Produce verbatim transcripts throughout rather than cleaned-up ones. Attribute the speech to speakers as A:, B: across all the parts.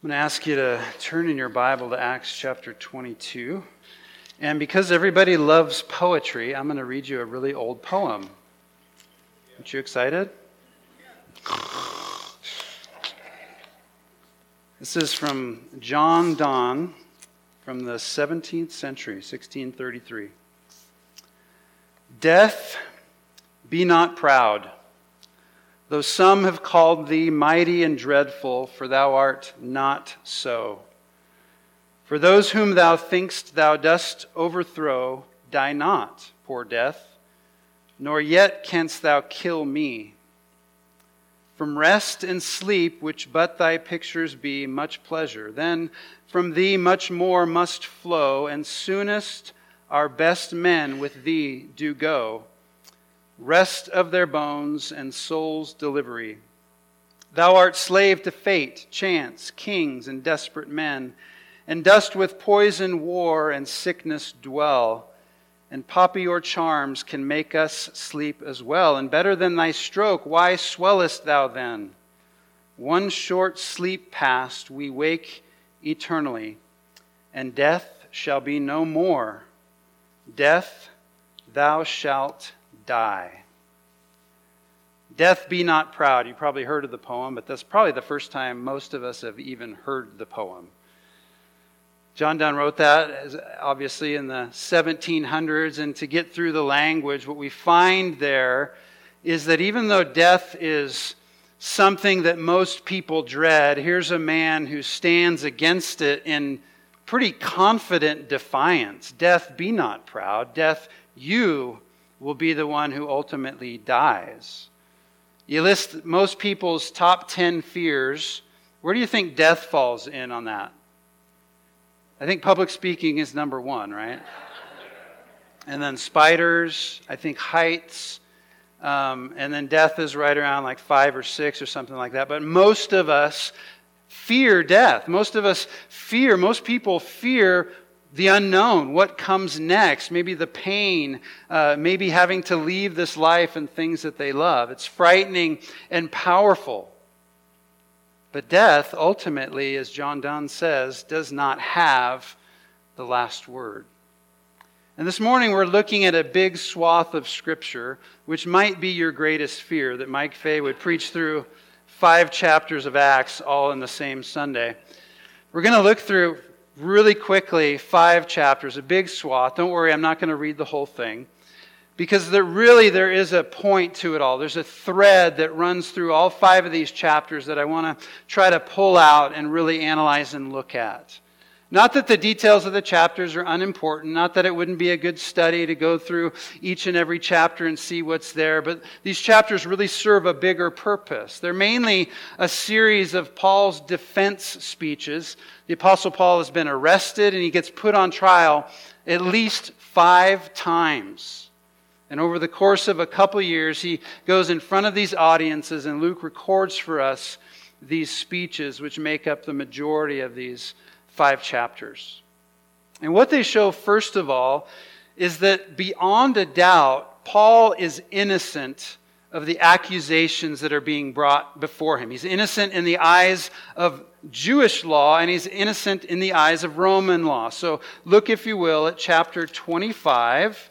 A: I'm going to ask you to turn in your Bible to Acts chapter twenty-two. And because everybody loves poetry, I'm going to read you a really old poem. Aren't you excited? This is from John Donne from the seventeenth century, sixteen thirty-three. Death, be not proud, though some have called thee mighty and dreadful, for thou art not so. For those whom thou think'st thou dost overthrow, die not, poor death, nor yet canst thou kill me. From rest and sleep, which but thy pictures be, much pleasure. Then from thee much more must flow, and soonest our best men with thee do go. Rest of their bones and soul's delivery. Thou art slave to fate, chance, kings, and desperate men, and dost with poison, war, and sickness dwell. And poppy or charms can make us sleep as well. And better than thy stroke, why swellest thou then? One short sleep past, we wake eternally, and death shall be no more. Death, thou shalt die. Death, be not proud. You probably heard of the poem, but that's probably the first time most of us have even heard the poem. John Donne wrote that, obviously, in the seventeen hundreds, and to get through the language, what we find there is that even though death is something that most people dread, here's a man who stands against it in pretty confident defiance. Death, be not proud. Death, you will be the one who ultimately dies. You list most people's top ten fears. Where do you think death falls in on that? I think public speaking is number one, right? And then spiders, I think heights, um, and then death is right around like five or six or something like that. But most of us fear death. Most of us fear, most people fear the unknown, what comes next, maybe the pain, uh, maybe having to leave this life and things that they love. It's frightening and powerful. But death, ultimately, as John Donne says, does not have the last word. And this morning we're looking at a big swath of Scripture, which might be your greatest fear, that Mike Fay would preach through five chapters of Acts all in the same Sunday. We're going to look through really quickly five chapters, a big swath. Don't worry, I'm not going to read the whole thing. Because there really there is a point to it all. There's a thread that runs through all five of these chapters that I want to try to pull out and really analyze and look at. Not that the details of the chapters are unimportant, not that it wouldn't be a good study to go through each and every chapter and see what's there, but these chapters really serve a bigger purpose. They're mainly a series of Paul's defense speeches. The Apostle Paul has been arrested and he gets put on trial at least five times. And over the course of a couple years, he goes in front of these audiences, and Luke records for us these speeches, which make up the majority of these five chapters. And what they show, first of all, is that beyond a doubt, Paul is innocent of the accusations that are being brought before him. He's innocent in the eyes of Jewish law, and he's innocent in the eyes of Roman law. So look, if you will, at chapter twenty-five.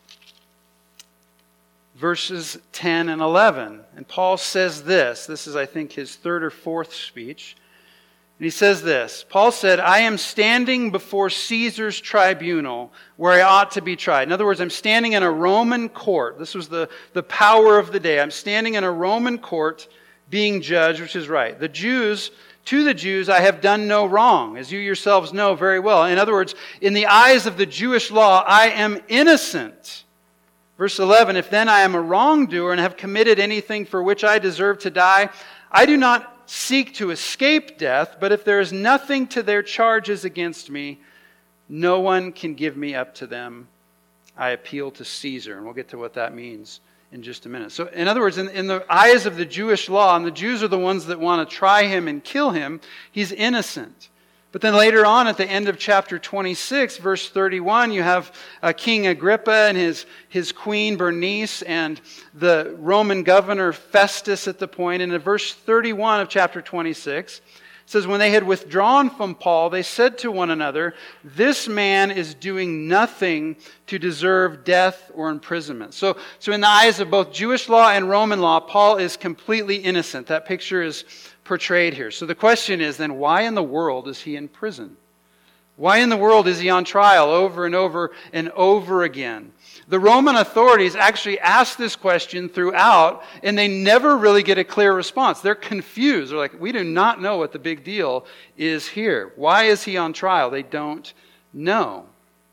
A: Verses ten and eleven. And Paul says this. This is, I think, his third or fourth speech. And he says this. Paul said, I am standing before Caesar's tribunal where I ought to be tried. In other words, I'm standing in a Roman court. This was the, the power of the day. I'm standing in a Roman court being judged, which is right. The Jews, to the Jews, I have done no wrong, as you yourselves know very well. In other words, in the eyes of the Jewish law, I am innocent. Verse eleven, if then I am a wrongdoer and have committed anything for which I deserve to die, I do not seek to escape death, but if there is nothing to their charges against me, no one can give me up to them. I appeal to Caesar. And we'll get to what that means in just a minute. So in other words, in, in the eyes of the Jewish law, and the Jews are the ones that want to try him and kill him, he's innocent. But then later on at the end of chapter twenty-six, verse thirty-one, you have uh, King Agrippa and his, his queen Bernice and the Roman governor Festus at the point. And in verse thirty-one of chapter twenty-six, It says, when they had withdrawn from Paul, they said to one another, "This man is doing nothing to deserve death or imprisonment." So, so in the eyes of both Jewish law and Roman law, Paul is completely innocent. That picture is portrayed here. So the question is then, why in the world is he in prison? Why in the world is he on trial over and over and over again? The Roman authorities actually ask this question throughout, and they never really get a clear response. They're confused. They're like, we do not know what the big deal is here. Why is he on trial? They don't know.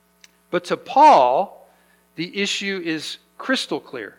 A: But to Paul, the issue is crystal clear.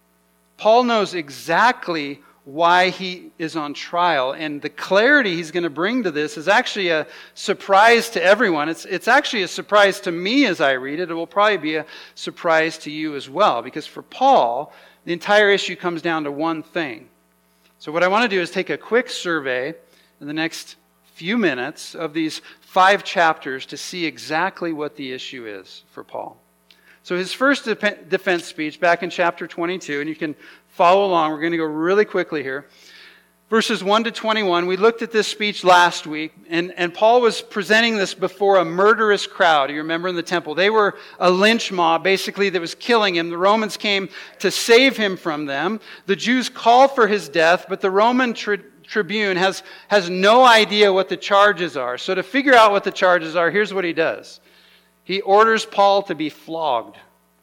A: Paul knows exactly why he is on trial, and the clarity he's going to bring to this is actually a surprise to everyone. It's, it's actually a surprise to me as I read it. It will probably be a surprise to you as well, because for Paul, the entire issue comes down to one thing. So what I want to do is take a quick survey in the next few minutes of these five chapters to see exactly what the issue is for Paul. So his first defense speech back in chapter twenty-two, and you can follow along. We're going to go really quickly here. Verses one to twenty-one, we looked at this speech last week, and, and Paul was presenting this before a murderous crowd. You remember in the temple. They were a lynch mob, basically, that was killing him. The Romans came to save him from them. The Jews called for his death, but the Roman tri- tribune has, has no idea what the charges are. So to figure out what the charges are, here's what he does. He orders Paul to be flogged,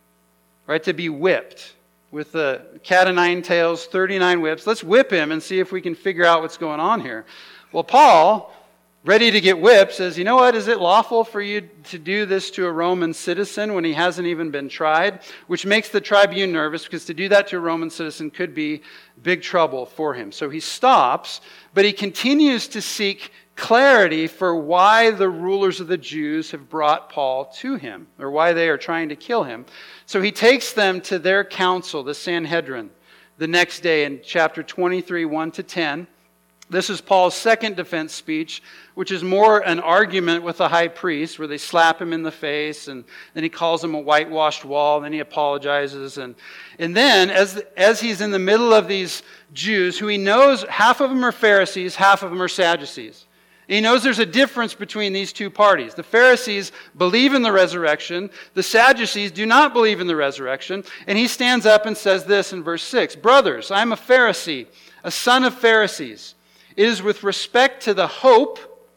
A: right, to be whipped with the cat o' nine tails, thirty-nine whips. Let's whip him and see if we can figure out what's going on here. Well, Paul, ready to get whipped, says, you know what, is it lawful for you to do this to a Roman citizen when he hasn't even been tried? Which makes the tribune nervous, because to do that to a Roman citizen could be big trouble for him. So he stops, but he continues to seek clarity for why the rulers of the Jews have brought Paul to him, or why they are trying to kill him. So he takes them to their council, the Sanhedrin, the next day in chapter twenty-three, one to ten. This is Paul's second defense speech, which is more an argument with the high priest, where they slap him in the face, and then he calls him a whitewashed wall, and then he apologizes. And, and then, as, as he's in the middle of these Jews, who he knows half of them are Pharisees, half of them are Sadducees. He knows there's a difference between these two parties. The Pharisees believe in the resurrection. The Sadducees do not believe in the resurrection. And he stands up and says this in verse six, "Brothers, I am a Pharisee, a son of Pharisees. It is with respect to the hope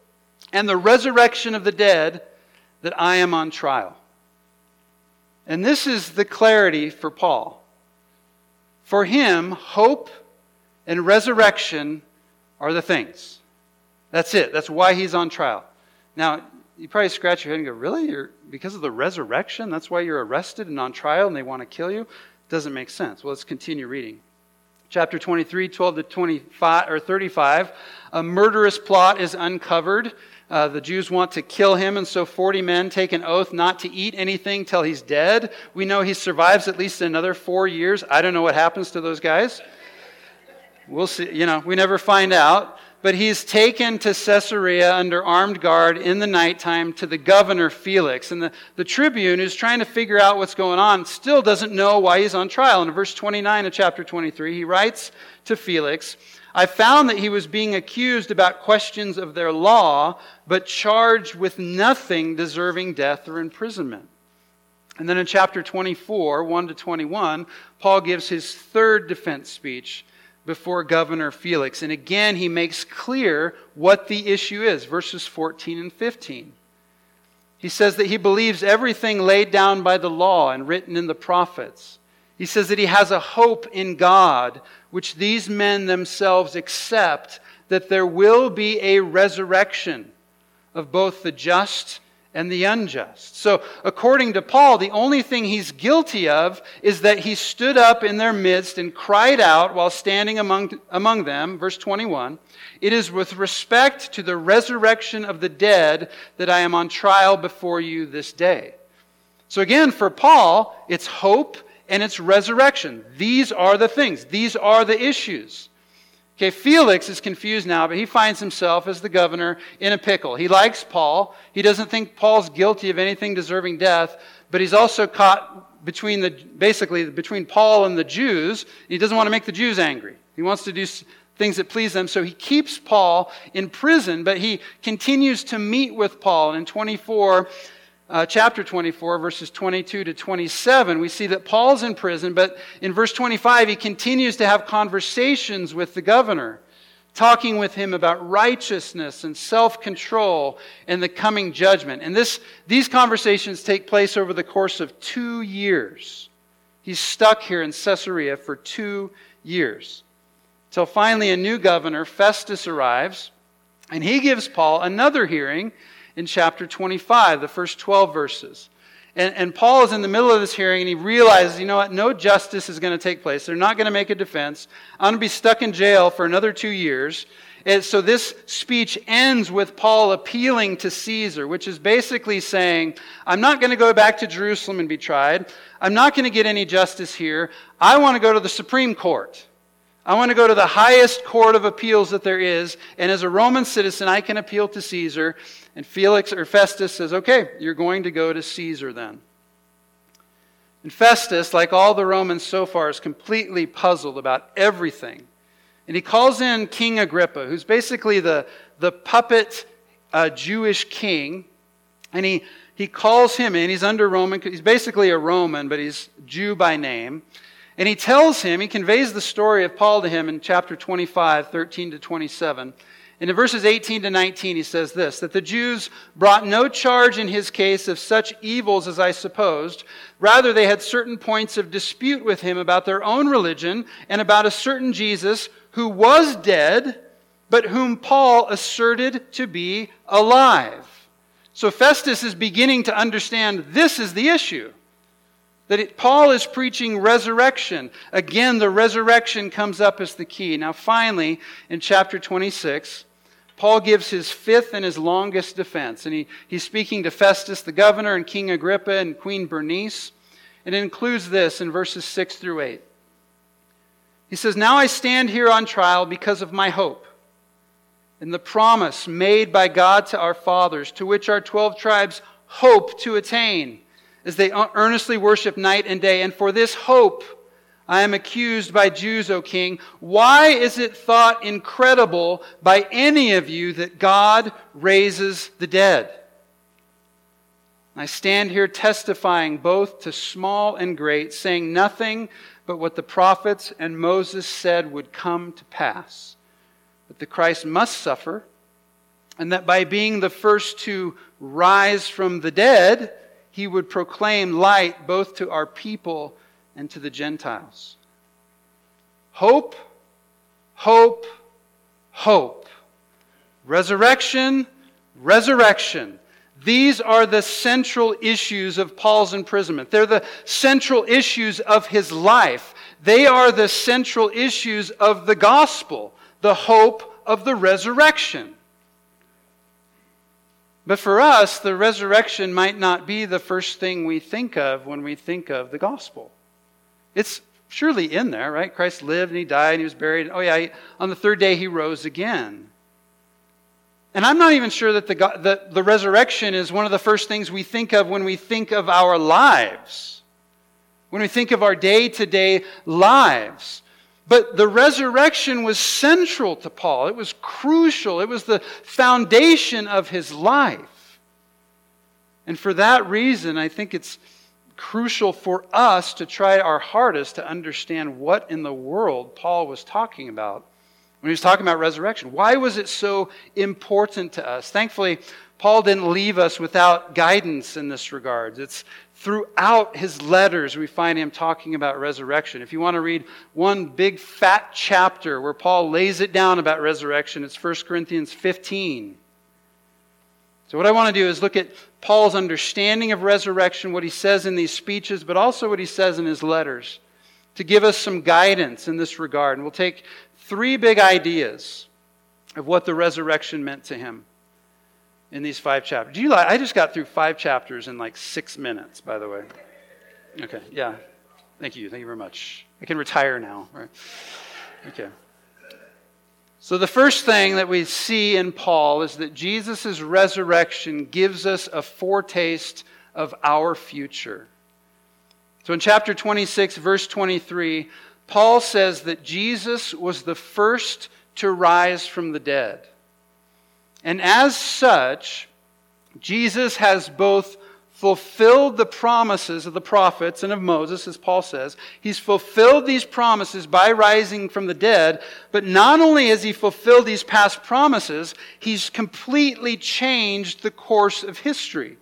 A: and the resurrection of the dead that I am on trial." And this is the clarity for Paul. For him, hope and resurrection are the things. That's it. That's why he's on trial. Now, you probably scratch your head and go, really? You're, because of the resurrection? That's why you're arrested and on trial and they want to kill you? It doesn't make sense. Well, let's continue reading. Chapter twenty-three, twelve to twenty-five or thirty-five. A murderous plot is uncovered. Uh, the Jews want to kill him, and so forty men take an oath not to eat anything till he's dead. We know he survives at least another four years. I don't know what happens to those guys. We'll see. You know, we never find out. But he's taken to Caesarea under armed guard in the nighttime to the governor Felix. And the, the tribune, who's trying to figure out what's going on, still doesn't know why he's on trial. In verse twenty-nine of chapter twenty-three, he writes to Felix, "I found that he was being accused about questions of their law, but charged with nothing deserving death or imprisonment." And then in chapter twenty-four, one to twenty-one, Paul gives his third defense speech before Governor Felix. And again, he makes clear what the issue is. Verses fourteen and fifteen. He says that he believes everything laid down by the law and written in the prophets. He says that he has a hope in God, which these men themselves accept, that there will be a resurrection of both the just and the unjust. So, according to Paul, the only thing he's guilty of is that he stood up in their midst and cried out while standing among, among them, verse twenty-one, "It is with respect to the resurrection of the dead that I am on trial before you this day." So again, for Paul, it's hope and it's resurrection. These are the things. These are the issues. Okay, Felix is confused now, but he finds himself as the governor in a pickle. He likes Paul. He doesn't think Paul's guilty of anything deserving death, but he's also caught between the basically between Paul and the Jews. He doesn't want to make the Jews angry. He wants to do things that please them. So he keeps Paul in prison, but he continues to meet with Paul. And in twenty-four, uh, chapter twenty-four, verses twenty-two to twenty-seven, we see that Paul's in prison, but in verse twenty-five, he continues to have conversations with the governor, talking with him about righteousness and self-control and the coming judgment. And this, these conversations take place over the course of two years. He's stuck here in Caesarea for two years. Till finally a new governor, Festus, arrives, and he gives Paul another hearing in chapter twenty-five, the first twelve verses. And, and Paul is in the middle of this hearing, and he realizes, you know what, no justice is going to take place. They're not going to make a defense. I'm going to be stuck in jail for another two years. And so this speech ends with Paul appealing to Caesar, which is basically saying, I'm not going to go back to Jerusalem and be tried. I'm not going to get any justice here. I want to go to the Supreme Court. I want to go to the highest court of appeals that there is, and as a Roman citizen, I can appeal to Caesar. And Felix or Festus says, okay, you're going to go to Caesar then. And Festus, like all the Romans so far, is completely puzzled about everything. And he calls in King Agrippa, who's basically the, the puppet uh, Jewish king. And he, he calls him in. He's under Roman. He's basically a Roman, but he's Jew by name. And he tells him, he conveys the story of Paul to him in chapter twenty-five, thirteen to twenty-seven. And in verses eighteen to nineteen, he says this, that the Jews brought no charge in his case of such evils as I supposed. Rather, they had certain points of dispute with him about their own religion and about a certain Jesus who was dead, but whom Paul asserted to be alive. So Festus is beginning to understand this is the issue. That it, Paul is preaching resurrection. Again, the resurrection comes up as the key. Now finally, in chapter twenty-six, Paul gives his fifth and his longest defense. And he, he's speaking to Festus, the governor, and King Agrippa, and Queen Bernice. And it includes this in verses six through eight. He says, now I stand here on trial because of my hope, and the promise made by God to our fathers, to which our twelve tribes hope to attain, as they earnestly worship night and day. And for this hope I am accused by Jews, O king. Why is it thought incredible by any of you that God raises the dead? I stand here testifying both to small and great, saying nothing but what the prophets and Moses said would come to pass. But the Christ must suffer, and that by being the first to rise from the dead, he would proclaim light both to our people and to the Gentiles. Hope, hope, hope. Resurrection, resurrection. These are the central issues of Paul's imprisonment. They're the central issues of his life. They are the central issues of the gospel, the hope of the resurrection. But for us, the resurrection might not be the first thing we think of when we think of the gospel. It's surely in there, right? Christ lived and he died and he was buried. Oh yeah, he, on the third day he rose again. And I'm not even sure that the, the, the resurrection is one of the first things we think of when we think of our lives. When we think of our day-to-day lives. But the resurrection was central to Paul. It was crucial. It was the foundation of his life. And for that reason, I think it's crucial for us to try our hardest to understand what in the world Paul was talking about when he was talking about resurrection. Why was it so important to us? Thankfully, Paul didn't leave us without guidance in this regard. It's throughout his letters we find him talking about resurrection. If you want to read one big fat chapter where Paul lays it down about resurrection, it's First Corinthians fifteen. So what I want to do is look at Paul's understanding of resurrection, what he says in these speeches, but also what he says in his letters, to give us some guidance in this regard. And we'll take three big ideas of what the resurrection meant to him in these five chapters. Do you like? I just got through five chapters in like six minutes, by the way. Okay, yeah. Thank you. Thank you very much. I can retire now. Right? Okay. So the first thing that we see in Paul is that Jesus' resurrection gives us a foretaste of our future. So in chapter twenty-six, verse twenty-three, Paul says that Jesus was the first to rise from the dead. And as such, Jesus has both fulfilled the promises of the prophets and of Moses, as Paul says. He's fulfilled these promises by rising from the dead, but not only has he fulfilled these past promises, he's completely changed the course of history.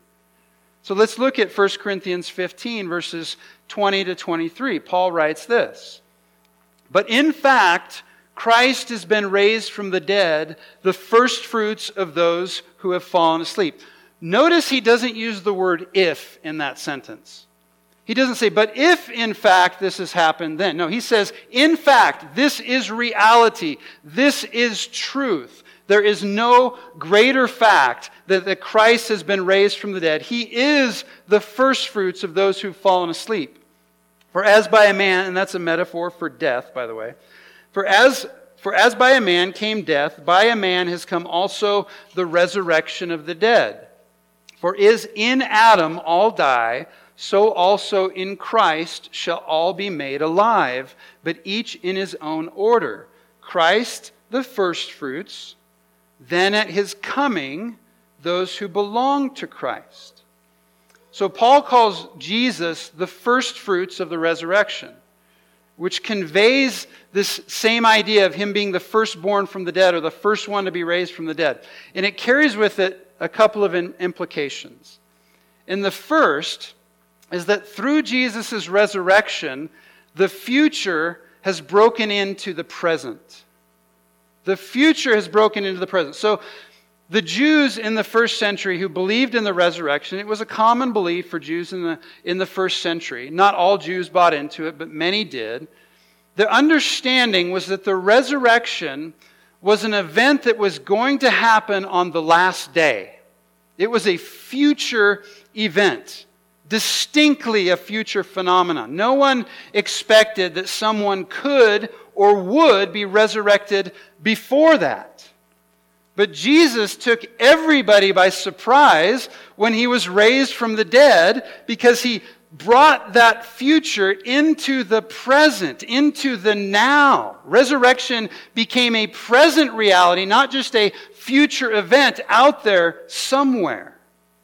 A: So let's look at First Corinthians fifteen, verses twenty to twenty-three. Paul writes this, "But in fact, Christ has been raised from the dead, the first fruits of those who have fallen asleep." Notice he doesn't use the word if in that sentence. He doesn't say, but if in fact this has happened then. No, he says, in fact, this is reality. This is truth. There is no greater fact that, that Christ has been raised from the dead. He is the first fruits of those who've fallen asleep. For as by a man, and that's a metaphor for death, by the way, for as For as by a man came death, by a man has come also the resurrection of the dead. For as in Adam all die, so also in Christ shall all be made alive, but each in his own order. Christ the firstfruits, then at his coming, those who belong to Christ. So Paul calls Jesus the firstfruits of the resurrection, which conveys this same idea of him being the firstborn from the dead, or the first one to be raised from the dead. And it carries with it a couple of implications. And the first is that through Jesus' resurrection, the future has broken into the present. The future has broken into the present. So the Jews in the first century who believed in the resurrection, it was a common belief for Jews in the, in the first century. Not all Jews bought into it, but many did. Their understanding was that the resurrection was an event that was going to happen on the last day. It was a future event, distinctly a future phenomenon. No one expected that someone could or would be resurrected before that. But Jesus took everybody by surprise when he was raised from the dead, because he brought that future into the present, into the now. Resurrection became a present reality, not just a future event out there somewhere.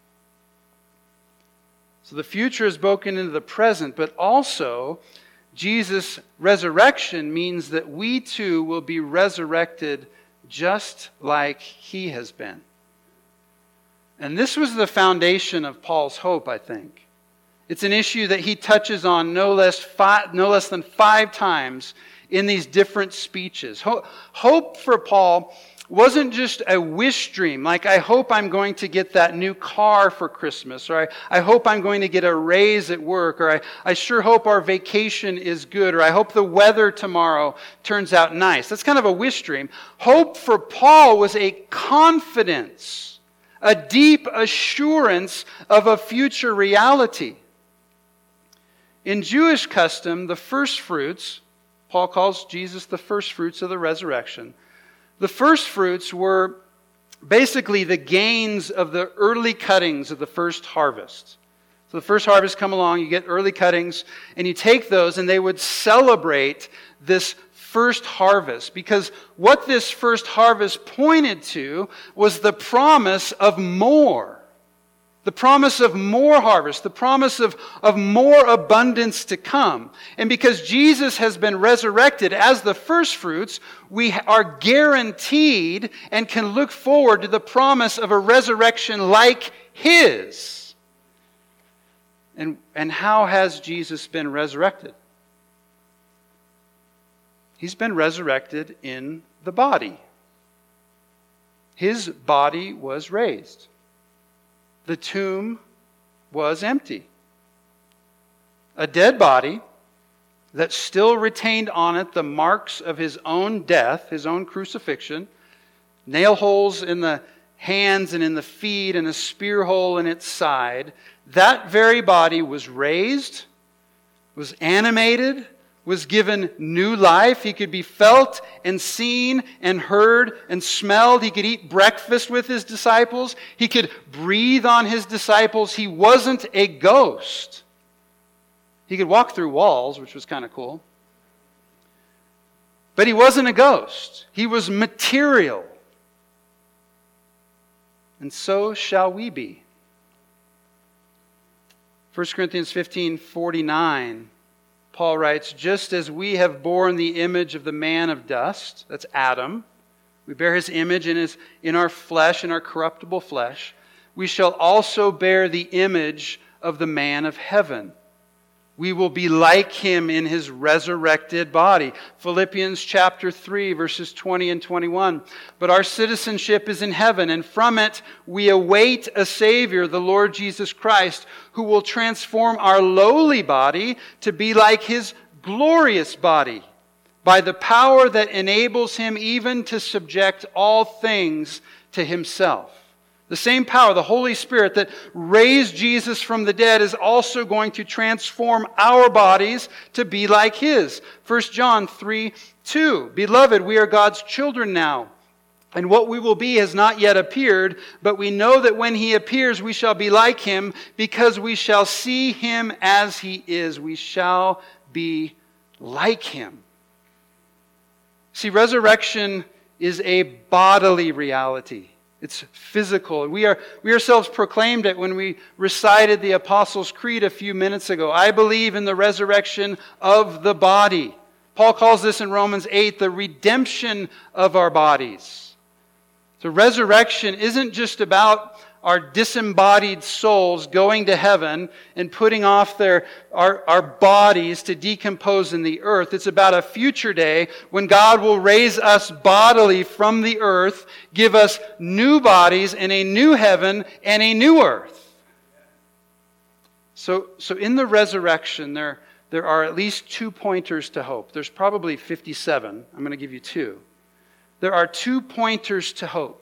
A: So the future is broken into the present, but also Jesus' resurrection means that we too will be resurrected just like he has been. And this was the foundation of Paul's hope, I think. It's an issue that he touches on no less, five, no less than five times in these different speeches. Hope for Paul wasn't just a wish dream, like I hope I'm going to get that new car for Christmas, or I, I hope I'm going to get a raise at work, or I, I sure hope our vacation is good, or I hope the weather tomorrow turns out nice. That's kind of a wish dream. Hope for Paul was a confidence, a deep assurance of a future reality. In Jewish custom, the first fruits, Paul calls Jesus the first fruits of the resurrection. The first fruits were basically the gains of the early cuttings of the first harvest. So the first harvest come along, you get early cuttings, and you take those, and they would celebrate this first harvest. Because what this first harvest pointed to was the promise of more. The promise of more harvest, the promise of, of more abundance to come. And because Jesus has been resurrected as the first fruits, we are guaranteed and can look forward to the promise of a resurrection like his. And, and how has Jesus been resurrected? He's been resurrected in the body. His body was raised. The tomb was empty. A dead body that still retained on it the marks of his own death, his own crucifixion, nail holes in the hands and in the feet and a spear hole in its side. That very body was raised, was animated, was given new life. He could be felt and seen and heard and smelled. He could eat breakfast with his disciples. He could breathe on his disciples. He wasn't a ghost. He could walk through walls, which was kind of cool. But he wasn't a ghost. He was material. And so shall we be. First Corinthians fifteen forty-nine, Paul writes, just as we have borne the image of the man of dust, that's Adam, we bear his image in, his, in our flesh, in our corruptible flesh, we shall also bear the image of the man of heaven. We will be like him in his resurrected body. Philippians chapter three, verses twenty and twenty-one. But our citizenship is in heaven, and from it we await a Savior, the Lord Jesus Christ, who will transform our lowly body to be like his glorious body, by the power that enables him even to subject all things to himself. The same power, the Holy Spirit that raised Jesus from the dead, is also going to transform our bodies to be like his. First John three two. Beloved, we are God's children now, and what we will be has not yet appeared, but we know that when he appears we shall be like him, because we shall see him as he is. We shall be like him. See, resurrection is a bodily reality. It's physical. We are we ourselves proclaimed it when we recited the Apostles' Creed a few minutes ago. I believe in the resurrection of the body. Paul calls this in Romans eight the redemption of our bodies. So resurrection isn't just about our disembodied souls going to heaven and putting off their our, our bodies to decompose in the earth. It's about a future day when God will raise us bodily from the earth, give us new bodies in a new heaven and a new earth. So, so in the resurrection, there, there are at least two pointers to hope. There's probably fifty-seven. I'm going to give you two. There are two pointers to hope.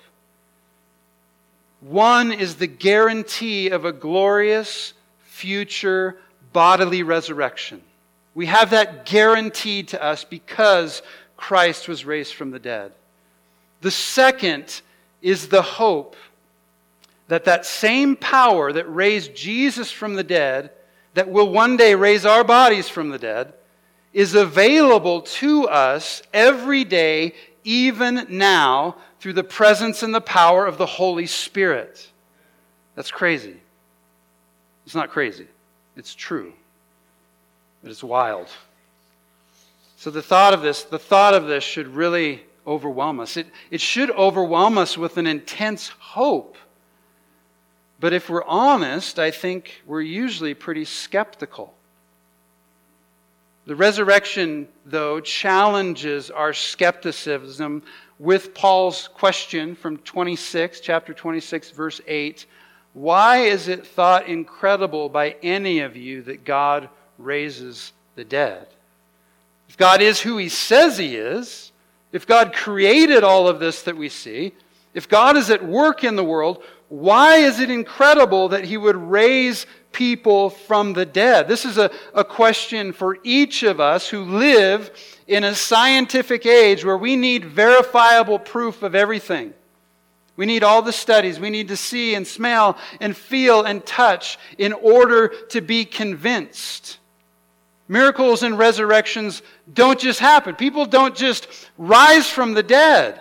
A: One is the guarantee of a glorious future bodily resurrection. We have that guaranteed to us because Christ was raised from the dead. The second is the hope that that same power that raised Jesus from the dead, that will one day raise our bodies from the dead, is available to us every day, even now, through the presence and the power of the Holy Spirit. That's crazy. It's not crazy. It's true. But it's wild. So the thought of this, the thought of this should really overwhelm us. It, it should overwhelm us with an intense hope. But if we're honest, I think we're usually pretty skeptical. The resurrection, though, challenges our skepticism with Paul's question from twenty-six, chapter twenty-six, verse eight. Why is it thought incredible by any of you that God raises the dead? If God is who he says he is, if God created all of this that we see, if God is at work in the world, why is it incredible that he would raise people from the dead? This is a, a question for each of us who live in a scientific age where we need verifiable proof of everything. We need all the studies. We need to see and smell and feel and touch in order to be convinced. Miracles and resurrections don't just happen. People don't just rise from the dead.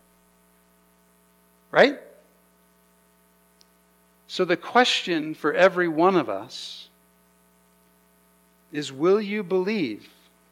A: Right? So the question for every one of us is, will you believe?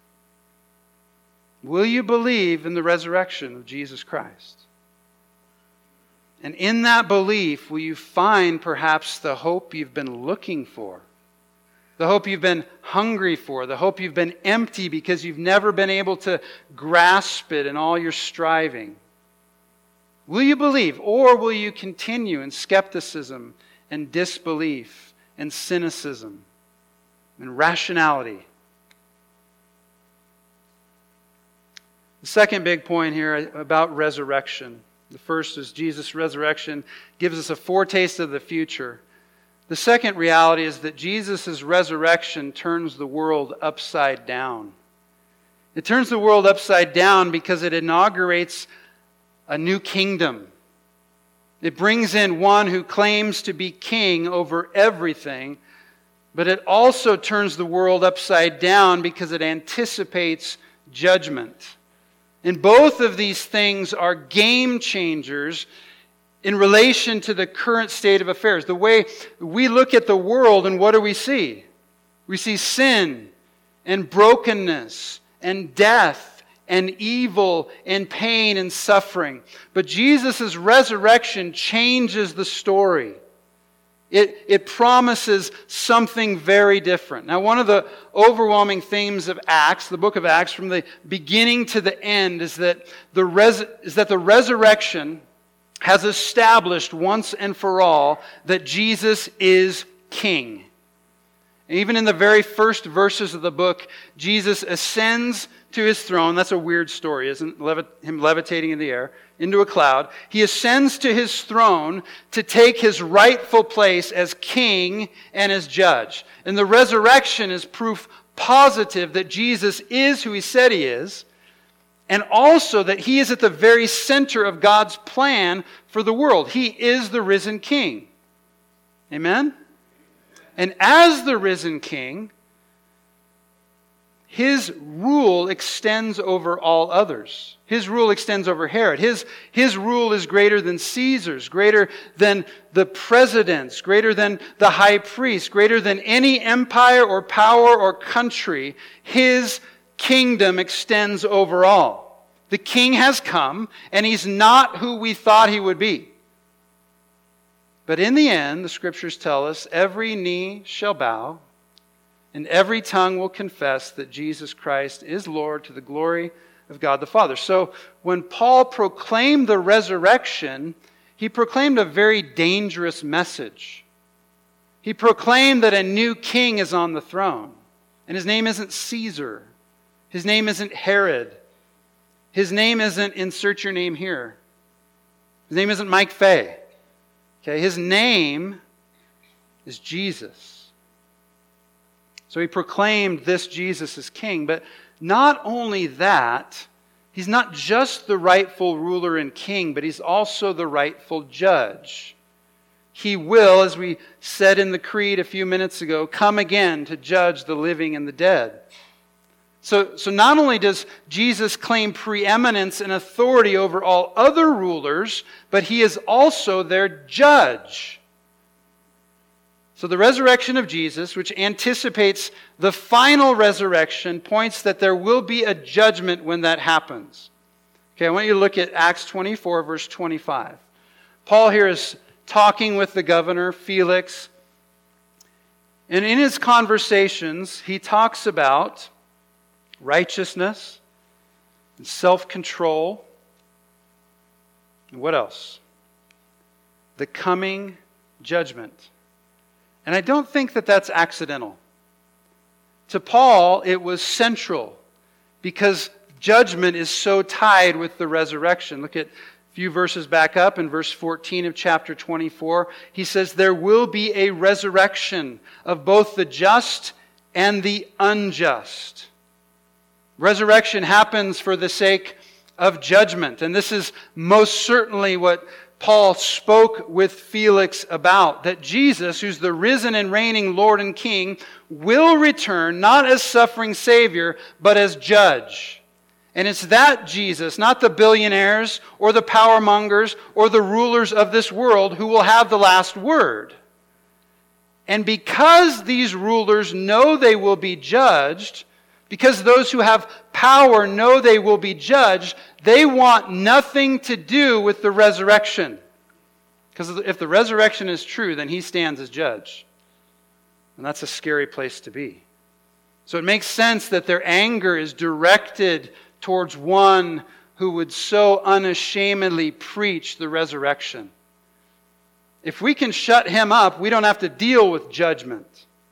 A: Will you believe in the resurrection of Jesus Christ? And in that belief, will you find perhaps the hope you've been looking for? The hope you've been hungry for? The hope you've been empty because you've never been able to grasp it in all your striving? Will you believe, or will you continue in skepticism and disbelief and cynicism and rationality? The second big point here about resurrection. The first is Jesus' resurrection gives us a foretaste of the future. The second reality is that Jesus' resurrection turns the world upside down. It turns the world upside down because it inaugurates a new kingdom. It brings in one who claims to be king over everything, but it also turns the world upside down because it anticipates judgment. And both of these things are game changers in relation to the current state of affairs. The way we look at the world, and what do we see? We see sin and brokenness and death and evil and pain and suffering. But Jesus' resurrection changes the story. It, it promises something very different. Now, one of the overwhelming themes of Acts, the book of Acts, from the beginning to the end, is that the, res, is that the resurrection has established once and for all that Jesus is King. And even in the very first verses of the book, Jesus ascends to his throne. That's a weird story, isn't it? Levit- him levitating in the air into a cloud. He ascends to his throne to take his rightful place as king and as judge. And the resurrection is proof positive that Jesus is who he said he is, and also that he is at the very center of God's plan for the world. He is the risen king. Amen? And as the risen king, his rule extends over all others. His rule extends over Herod. His, his rule is greater than Caesar's, greater than the presidents, greater than the high priest, greater than any empire or power or country. His kingdom extends over all. The king has come, and he's not who we thought he would be. But in the end, the scriptures tell us, every knee shall bow, and every tongue will confess that Jesus Christ is Lord, to the glory of God the Father. So when Paul proclaimed the resurrection, he proclaimed a very dangerous message. He proclaimed that a new king is on the throne. And his name isn't Caesar. His name isn't Herod. His name isn't insert your name here. His name isn't Mike Fay. Okay, his name is Jesus. So he proclaimed this Jesus as king. But not only that, he's not just the rightful ruler and king, but he's also the rightful judge. He will, as we said in the creed a few minutes ago, come again to judge the living and the dead. So, so not only does Jesus claim preeminence and authority over all other rulers, but he is also their judge. So the resurrection of Jesus, which anticipates the final resurrection, points that there will be a judgment when that happens. Okay, I want you to look at Acts twenty-four, verse twenty-five. Paul here is talking with the governor, Felix. And in his conversations, he talks about righteousness and self-control. And what else? The coming judgment. And I don't think that that's accidental. To Paul, it was central because judgment is so tied with the resurrection. Look at a few verses back up in verse fourteen of chapter twenty-four. He says, there will be a resurrection of both the just and the unjust. Resurrection happens for the sake of judgment. And this is most certainly what Paul spoke with Felix about, that Jesus, who's the risen and reigning Lord and King, will return not as suffering Savior, but as judge. And it's that Jesus, not the billionaires or the power mongers or the rulers of this world, who will have the last word. And because these rulers know they will be judged, because those who have power know they will be judged, they want nothing to do with the resurrection. Because if the resurrection is true, then he stands as judge. And that's a scary place to be. So it makes sense that their anger is directed towards one who would so unashamedly preach the resurrection. If we can shut him up, we don't have to deal with judgment.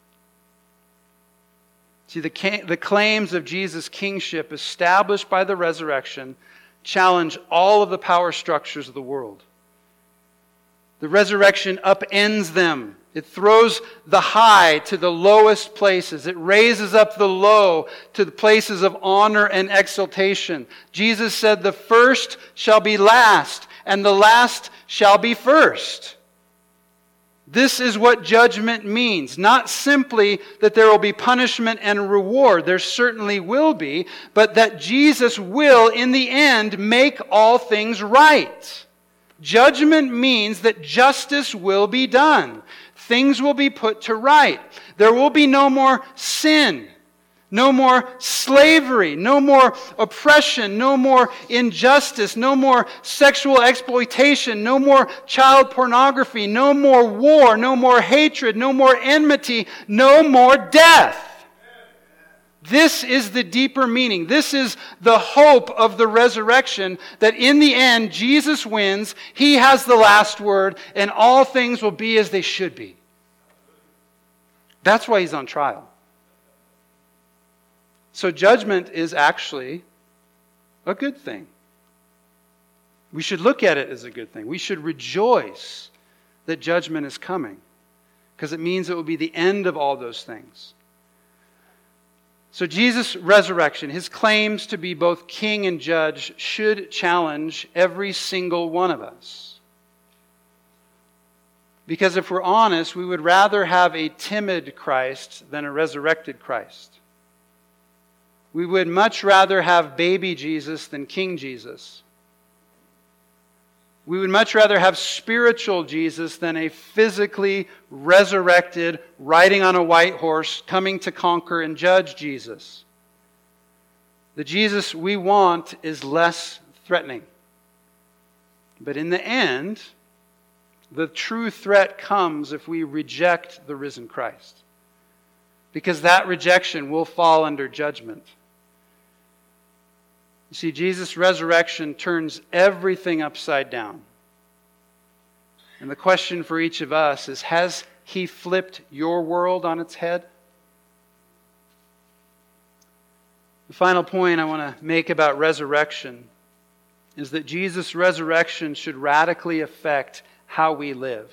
A: See, the, the claims of Jesus' kingship established by the resurrection challenge all of the power structures of the world. The resurrection upends them. It throws the high to the lowest places. It raises up the low to the places of honor and exaltation. Jesus said, the first shall be last, and the last shall be first. This is what judgment means. Not simply that there will be punishment and reward. There certainly will be. But that Jesus will, in the end, make all things right. Judgment means that justice will be done. Things will be put to right. There will be no more sin. No more slavery, no more oppression, no more injustice, no more sexual exploitation, no more child pornography, no more war, no more hatred, no more enmity, no more death. This is the deeper meaning. This is the hope of the resurrection, that in the end, Jesus wins, He has the last word, and all things will be as they should be. That's why He's on trial. So judgment is actually a good thing. We should look at it as a good thing. We should rejoice that judgment is coming, because it means it will be the end of all those things. So Jesus' resurrection, His claims to be both king and judge, should challenge every single one of us. Because if we're honest, we would rather have a timid Christ than a resurrected Christ. We would much rather have baby Jesus than King Jesus. We would much rather have spiritual Jesus than a physically resurrected, riding on a white horse, coming to conquer and judge Jesus. The Jesus we want is less threatening. But in the end, the true threat comes if we reject the risen Christ. Because that rejection will fall under judgment. You see, Jesus' resurrection turns everything upside down. And the question for each of us is, has He flipped your world on its head? The final point I want to make about resurrection is that Jesus' resurrection should radically affect how we live.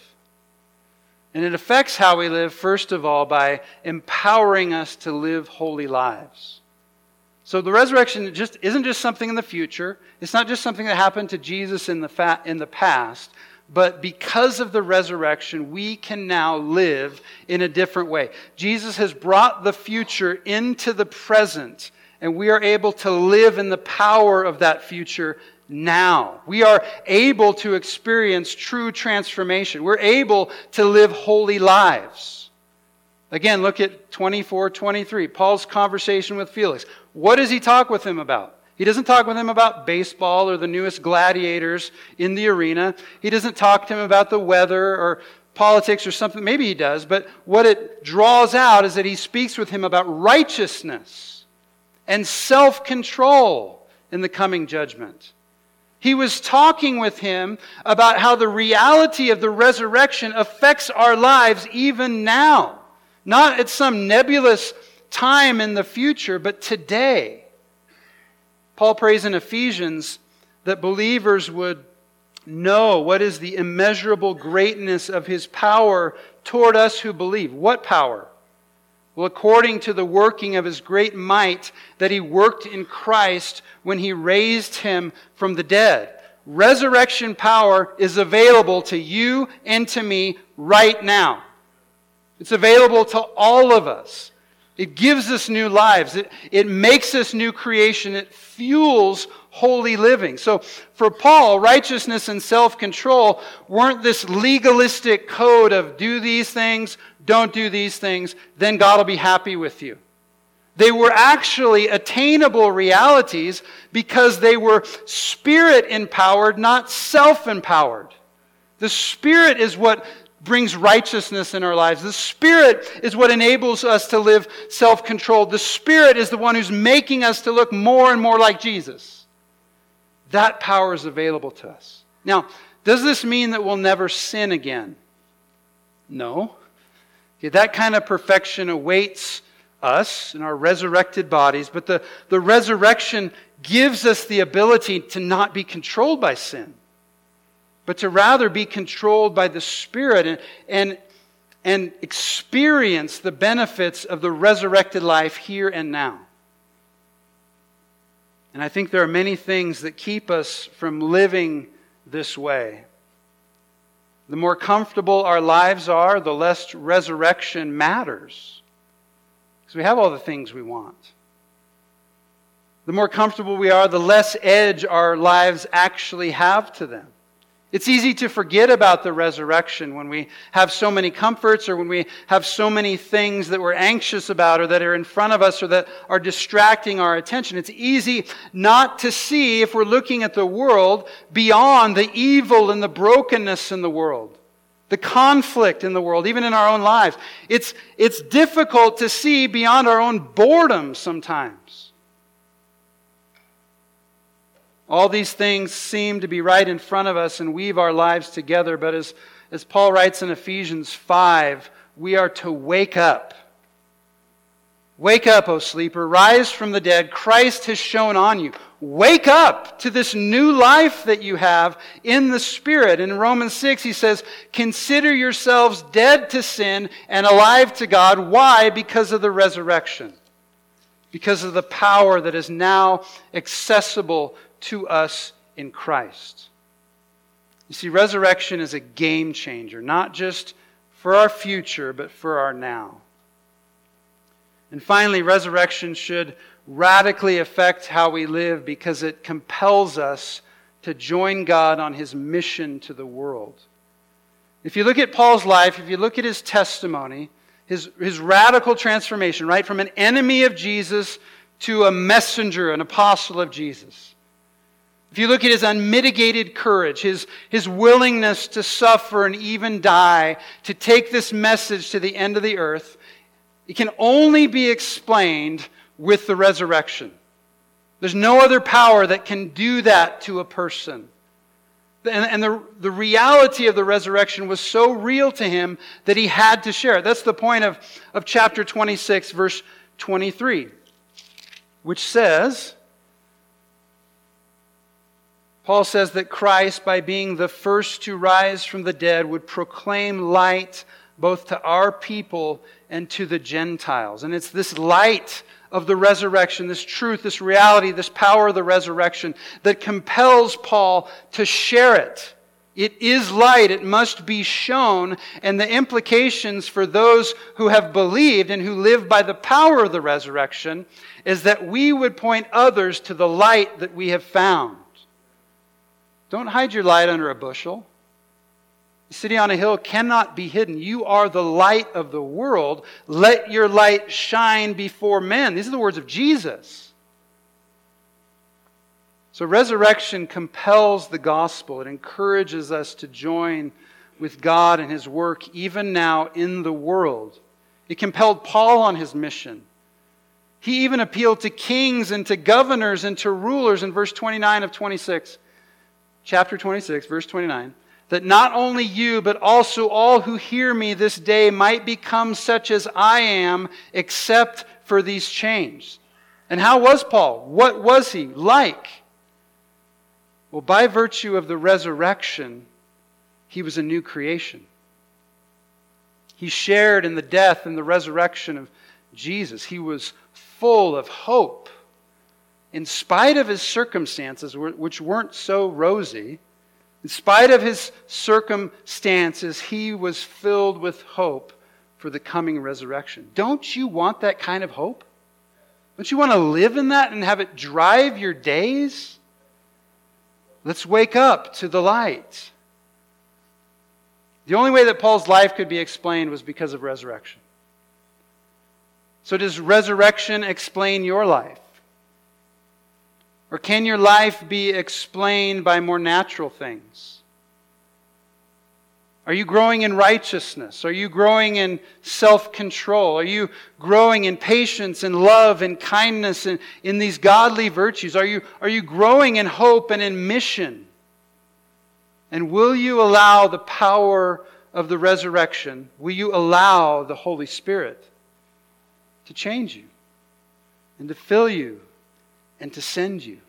A: And it affects how we live, first of all, by empowering us to live holy lives. So the resurrection just isn't just something in the future. It's not just something that happened to Jesus in the fa- in the past. But because of the resurrection, we can now live in a different way. Jesus has brought the future into the present, and we are able to live in the power of that future now. We are able to experience true transformation. We're able to live holy lives. Again, look at twenty-four twenty-three, Paul's conversation with Felix. What does he talk with him about? He doesn't talk with him about baseball or the newest gladiators in the arena. He doesn't talk to him about the weather or politics or something. Maybe he does, but what it draws out is that he speaks with him about righteousness and self-control in the coming judgment. He was talking with him about how the reality of the resurrection affects our lives even now. Not at some nebulous time in the future, but today. Paul prays in Ephesians that believers would know what is the immeasurable greatness of His power toward us who believe. What power? Well, according to the working of His great might that He worked in Christ when He raised Him from the dead. Resurrection power is available to you and to me right now. It's available to all of us. It gives us new lives. It, it makes us new creation. It fuels holy living. So for Paul, righteousness and self-control weren't this legalistic code of do these things, don't do these things, then God will be happy with you. They were actually attainable realities because they were Spirit-empowered, not self-empowered. The Spirit is what brings righteousness in our lives. The Spirit is what enables us to live self-controlled. The Spirit is the one who's making us to look more and more like Jesus. That power is available to us. Now, does this mean that we'll never sin again? No. Okay, that kind of perfection awaits us in our resurrected bodies, but the, the resurrection gives us the ability to not be controlled by sin, but to rather be controlled by the Spirit and, and, and experience the benefits of the resurrected life here and now. And I think there are many things that keep us from living this way. The more comfortable our lives are, the less resurrection matters. Because we have all the things we want. The more comfortable we are, the less edge our lives actually have to them. It's easy to forget about the resurrection when we have so many comforts or when we have so many things that we're anxious about or that are in front of us or that are distracting our attention. It's easy not to see, if we're looking at the world, beyond the evil and the brokenness in the world, the conflict in the world, even in our own lives. It's, it's difficult to see beyond our own boredom sometimes. All these things seem to be right in front of us and weave our lives together. But as, as Paul writes in Ephesians five, we are to wake up. Wake up, O sleeper. Rise from the dead. Christ has shone on you. Wake up to this new life that you have in the Spirit. In Romans six, he says, consider yourselves dead to sin and alive to God. Why? Because of the resurrection. Because of the power that is now accessible to us in Christ. You see, resurrection is a game changer, not just for our future, but for our now. And finally, resurrection should radically affect how we live because it compels us to join God on His mission to the world. If you look at Paul's life, if you look at his testimony, his, his radical transformation, right, from an enemy of Jesus to a messenger, an apostle of Jesus. If you look at his unmitigated courage, his, his willingness to suffer and even die, to take this message to the end of the earth, it can only be explained with the resurrection. There's no other power that can do that to a person. And, and the, the reality of the resurrection was so real to him that he had to share it. That's the point of, of chapter twenty-six, verse twenty-three, which says, Paul says that Christ, by being the first to rise from the dead, would proclaim light both to our people and to the Gentiles. And it's this light of the resurrection, this truth, this reality, this power of the resurrection that compels Paul to share it. It is light. It must be shown. And the implications for those who have believed and who live by the power of the resurrection is that we would point others to the light that we have found. Don't hide your light under a bushel. The city on a hill cannot be hidden. You are the light of the world. Let your light shine before men. These are the words of Jesus. So resurrection compels the gospel. It encourages us to join with God and His work even now in the world. It compelled Paul on his mission. He even appealed to kings and to governors and to rulers in verse twenty-nine of twenty-six. Chapter twenty-six, verse twenty-nine. That not only you, but also all who hear me this day might become such as I am, except for these chains. And how was Paul? What was he like? Well, by virtue of the resurrection, he was a new creation. He shared in the death and the resurrection of Jesus. He was full of hope. In spite of his circumstances, which weren't so rosy, in spite of his circumstances, he was filled with hope for the coming resurrection. Don't you want that kind of hope? Don't you want to live in that and have it drive your days? Let's wake up to the light. The only way that Paul's life could be explained was because of resurrection. So does resurrection explain your life? Or can your life be explained by more natural things? Are you growing in righteousness? Are you growing in self-control? Are you growing in patience and love and kindness and in these godly virtues? Are you, are you growing in hope and in mission? And will you allow the power of the resurrection, will you allow the Holy Spirit to change you and to fill you and to send you?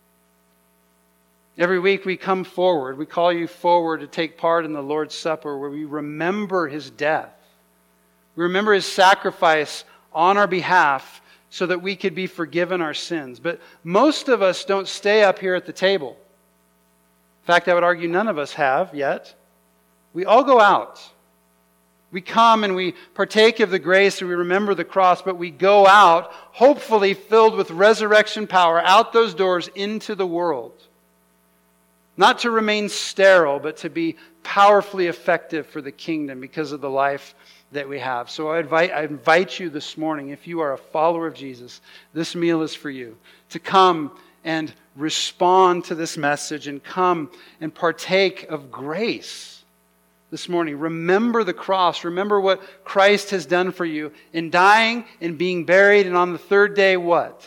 A: Every week we come forward. We call you forward to take part in the Lord's Supper where we remember His death. We remember His sacrifice on our behalf so that we could be forgiven our sins. But most of us don't stay up here at the table. In fact, I would argue none of us have yet. We all go out. We come and we partake of the grace and we remember the cross, but we go out, hopefully filled with resurrection power, out those doors into the world. Not to remain sterile, but to be powerfully effective for the kingdom because of the life that we have. So I invite, I invite you this morning, if you are a follower of Jesus, this meal is for you, to come and respond to this message and come and partake of grace this morning. Remember the cross. Remember what Christ has done for you in dying and being buried, and on the third day, what?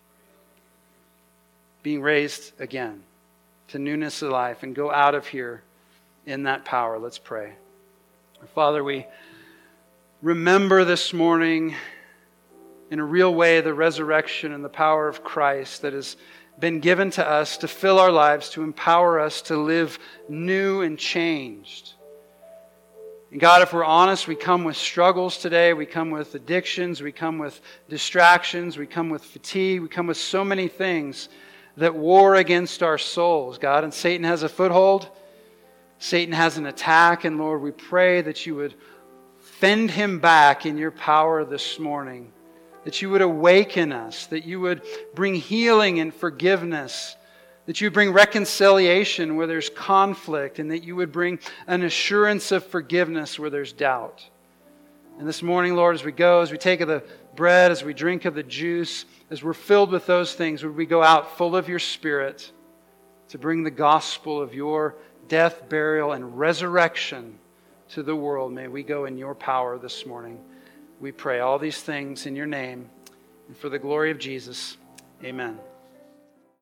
A: Being raised again to newness of life, and go out of here in that power. Let's pray. Father, we remember this morning in a real way the resurrection and the power of Christ that has been given to us to fill our lives, to empower us to live new and changed. And God, if we're honest, we come with struggles today. We come with addictions. We come with distractions. We come with fatigue. We come with so many things that war against our souls, God. And Satan has a foothold. Satan has an attack. And Lord, we pray that you would fend him back in your power this morning. That you would awaken us. That you would bring healing and forgiveness. That you would bring reconciliation where there's conflict. And that you would bring an assurance of forgiveness where there's doubt. And this morning, Lord, as we go, as we take of the bread, as we drink of the juice, as we're filled with those things, would we go out full of your Spirit to bring the gospel of your death, burial, and resurrection to the world. May we go in your power this morning. We pray all these things in your name and for the glory of Jesus. Amen.